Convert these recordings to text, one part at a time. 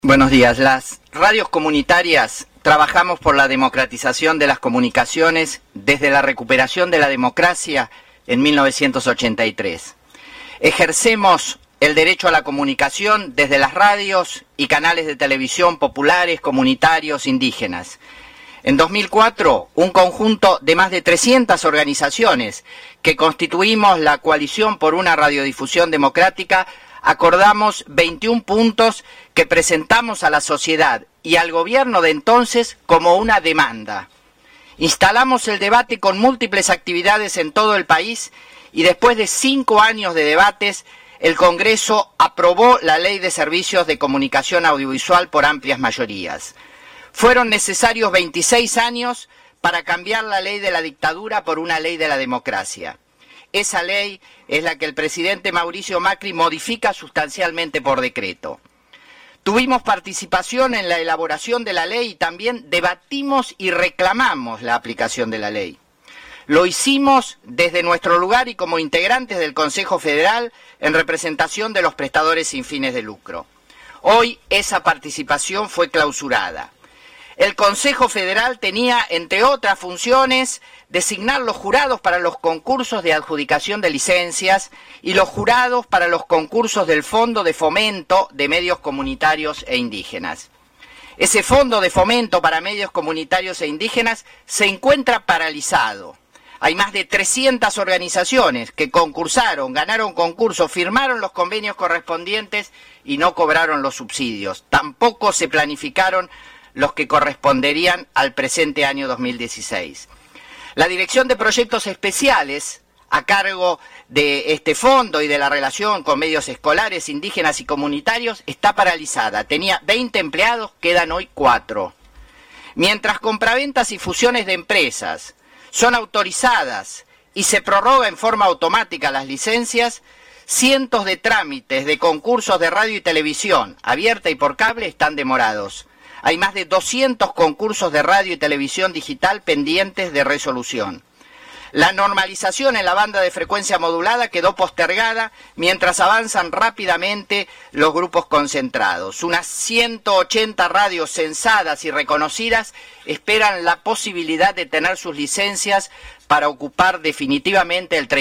Buenos días. Las radios comunitarias trabajamos por la democratización de las comunicaciones desde la recuperación de la democracia en 1983. Ejercemos el derecho a la comunicación desde las radios y canales de televisión populares, comunitarios, indígenas. En 2004, un conjunto de más de 300 organizaciones que constituimos la Coalición por una Radiodifusión Democrática acordamos 21 puntos que presentamos a la sociedad y al gobierno de entonces como una demanda. Instalamos el debate con múltiples actividades en todo el país y después de 5 años de debates, el Congreso aprobó la Ley de Servicios de Comunicación Audiovisual por amplias mayorías. Fueron necesarios 26 años para cambiar la ley de la dictadura por una ley de la democracia. Esa ley es la que el presidente Mauricio Macri modifica sustancialmente por decreto. Tuvimos participación en la elaboración de la ley y también debatimos y reclamamos la aplicación de la ley. Lo hicimos desde nuestro lugar y como integrantes del Consejo Federal en representación de los prestadores sin fines de lucro. Hoy esa participación fue clausurada. El Consejo Federal tenía, entre otras funciones, designar los jurados para los concursos de adjudicación de licencias y los jurados para los concursos del Fondo de Fomento de Medios Comunitarios e Indígenas. Ese Fondo de Fomento para Medios Comunitarios e Indígenas se encuentra paralizado. Hay más de 300 organizaciones que concursaron, ganaron concursos, firmaron los convenios correspondientes y no cobraron los subsidios. Tampoco se planificaron los que corresponderían al presente año 2016. La Dirección de Proyectos Especiales, a cargo de este fondo y de la relación con medios escolares, indígenas y comunitarios, está paralizada. Tenía 20 empleados, quedan hoy 4. Mientras compraventas y fusiones de empresas son autorizadas y se prorroga en forma automática las licencias, cientos de trámites de concursos de radio y televisión, abierta y por cable, están demorados. Hay más de 200 concursos de radio y televisión digital pendientes de resolución. La normalización en la banda de frecuencia modulada quedó postergada mientras avanzan rápidamente los grupos concentrados. Unas 180 radios censadas y reconocidas esperan la posibilidad de tener sus licencias para ocupar definitivamente el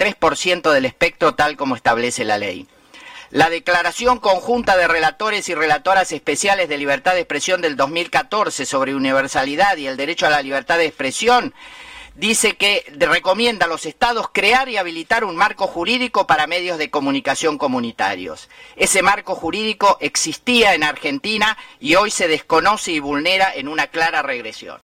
33% del espectro tal como establece la ley. La Declaración Conjunta de Relatores y Relatoras Especiales de Libertad de Expresión del 2014 sobre universalidad y el derecho a la libertad de expresión dice que recomienda a los estados crear y habilitar un marco jurídico para medios de comunicación comunitarios. Ese marco jurídico existía en Argentina y hoy se desconoce y vulnera en una clara regresión.